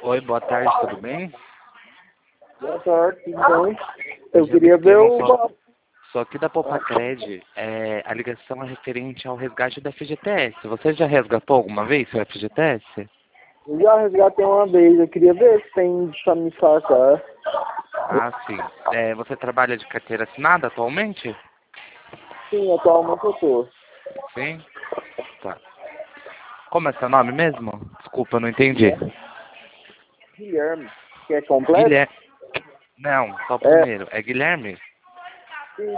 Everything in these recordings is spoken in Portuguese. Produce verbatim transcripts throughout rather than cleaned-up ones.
Oi, boa tarde, tudo bem? Boa tarde, tudo bem? Eu Já queria vi ver que o... só, só aqui da Popacred, é, a ligação é referente ao resgate da F G T S. Você já resgatou alguma vez seu F G T S? Eu já resgatei uma vez, eu queria ver se tem pra me sacar. Ah, sim. É, você trabalha de carteira assinada atualmente? Sim, atualmente eu tô. Sim? Tá. Como é seu nome mesmo? Desculpa, eu não entendi. Guilherme, que é completo? Guilherme. Não, só o É, primeiro. É Guilherme? sim.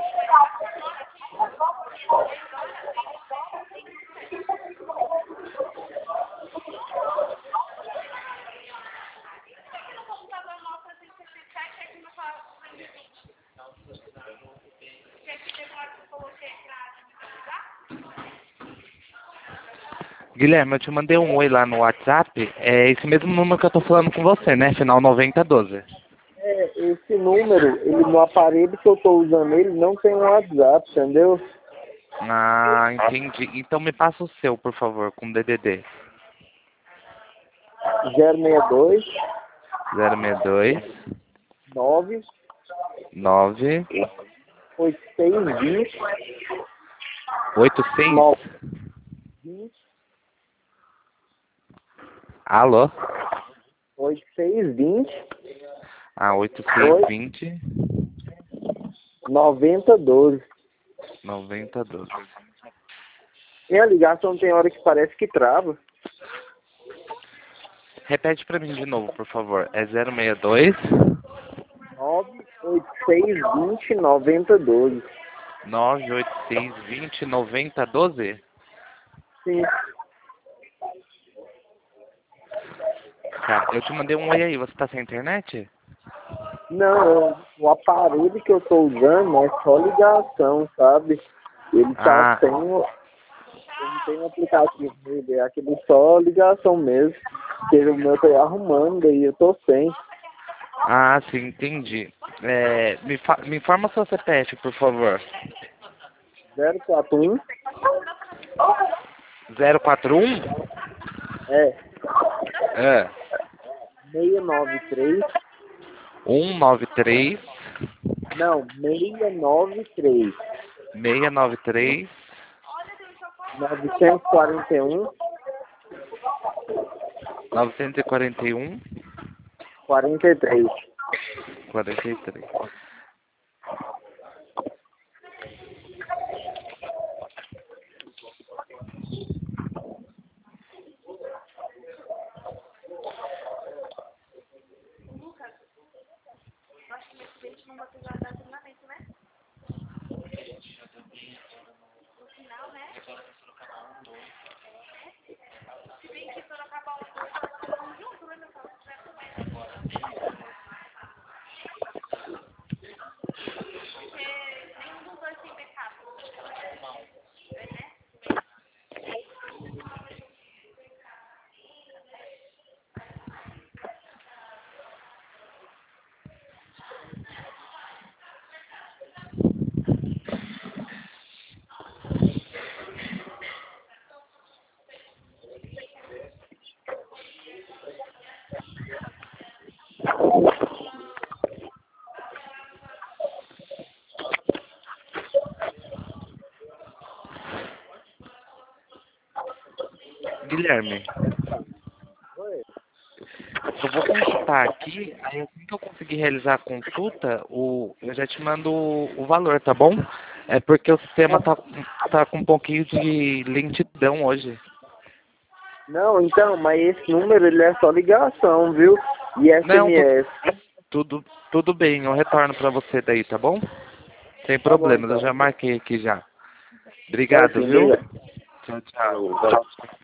Guilherme, eu te mandei um oi lá no WhatsApp. É esse mesmo número que eu tô falando com você, né? Final noventa doze. É, esse número, ele no aparelho que eu tô usando ele não tem um WhatsApp, entendeu? Ah, entendi. Então me passa o seu, por favor, com D D D. zero seis dois, zero seis dois, nove, nove, oito seis vinte, oito seis. nove vinte, Alô? oito seis vinte, Ah, oito seis vinte, noventa doze. noventa doze. E a ligação tem hora que parece que trava. Repete pra mim de novo, por favor. É zero seis dois, nove oito seis vinte, noventa doze. nove oito seis vinte, noventa doze? Sim. Tá, eu te mandei um oi aí. Você tá sem internet? Não, eu- o aparelho que eu tô usando é só ligação, sabe? Ele tá Ah, sem, o- ele não tem um aplicativo dele, é aquele só ligação mesmo. Porque o meu tá arrumando, daí eu tô sem. ah, sim, entendi. É, me, fa me informa seu C P F, por favor. zero quatro um zero quatro um? é É. seis nove três, um nove três, não, seis nove três, seis nove três, novecentos e quarenta e um, novecentos e quarenta e um, quarenta e três. quarenta e três. Guilherme, Oi. eu vou consultar aqui, aí assim que eu conseguir realizar a consulta, o, eu já te mando o, o valor, tá bom? É porque o sistema tá, tá com um pouquinho de lentidão hoje. Não, então, mas esse número ele é só ligação, viu? E Não, tu, S M S. tudo, tudo bem, eu retorno pra você daí, tá bom? Sem Tá bom, problemas, eu então. já marquei aqui já. Obrigado, Certinho, viu? obrigado. Tchau, tchau. Falou, valeu.